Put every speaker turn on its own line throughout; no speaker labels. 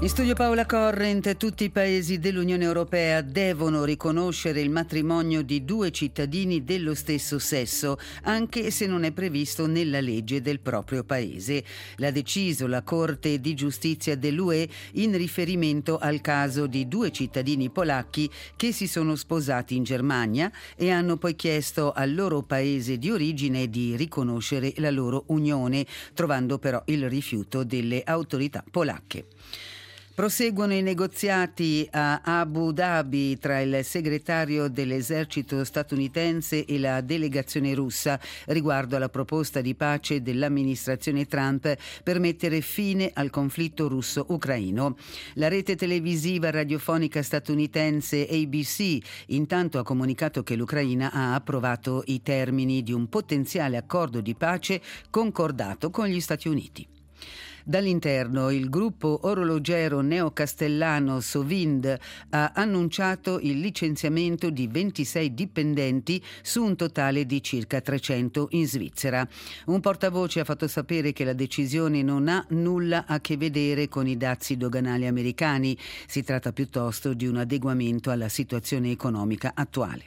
In studio Paola Corrent. Tutti i paesi dell'Unione Europea devono riconoscere il matrimonio di due cittadini dello stesso sesso, anche se non è previsto nella legge del proprio paese. L'ha deciso la Corte di Giustizia dell'UE in riferimento al caso di due cittadini polacchi che si sono sposati in Germania e hanno poi chiesto al loro paese di origine di riconoscere la loro unione, trovando però il rifiuto delle autorità polacche. Proseguono i negoziati a Abu Dhabi tra il segretario dell'esercito statunitense e la delegazione russa riguardo alla proposta di pace dell'amministrazione Trump per mettere fine al conflitto russo-ucraino. La rete televisiva radiofonica statunitense ABC intanto ha comunicato che l'Ucraina ha approvato i termini di un potenziale accordo di pace concordato con gli Stati Uniti. Dall'interno, il gruppo orologiero neocastellano Sovind ha annunciato il licenziamento di 26 dipendenti su un totale di circa 300 in Svizzera. Un portavoce ha fatto sapere che la decisione non ha nulla a che vedere con i dazi doganali americani. Si tratta piuttosto di un adeguamento alla situazione economica attuale.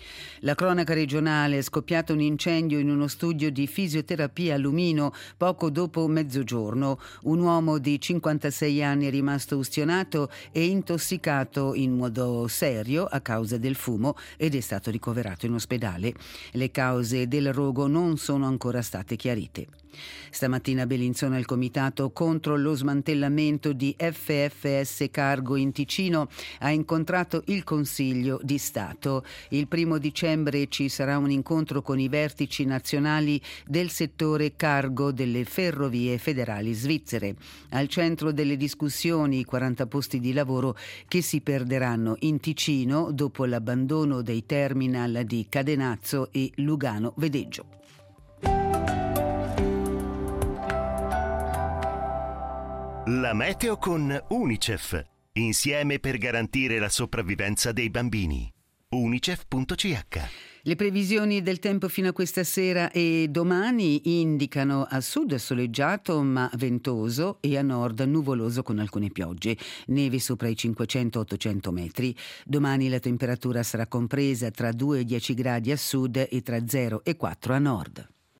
La cronaca regionale: è scoppiato un incendio in uno studio di fisioterapia a Lumino poco dopo mezzogiorno. Un uomo di 56 anni è rimasto ustionato e intossicato in modo serio a causa del fumo ed è stato ricoverato in ospedale. Le cause del rogo non sono ancora state chiarite. Stamattina a Bellinzona il comitato contro lo smantellamento di FFS Cargo in Ticino ha incontrato il Consiglio di Stato. Il 1° dicembre ci sarà un incontro con i vertici nazionali del settore cargo delle ferrovie federali svizzere. Al centro delle discussioni i 40 posti di lavoro che si perderanno in Ticino dopo l'abbandono dei terminal di Cadenazzo e Lugano Vedeggio.
La meteo con UNICEF. Insieme per garantire la sopravvivenza dei bambini. unicef.ch.
Le previsioni del tempo fino a questa sera e domani indicano a sud soleggiato ma ventoso e a nord nuvoloso con alcune piogge, neve sopra i 500-800 metri. Domani la temperatura sarà compresa tra 2 e 10 gradi a sud e tra 0 e 4 a nord.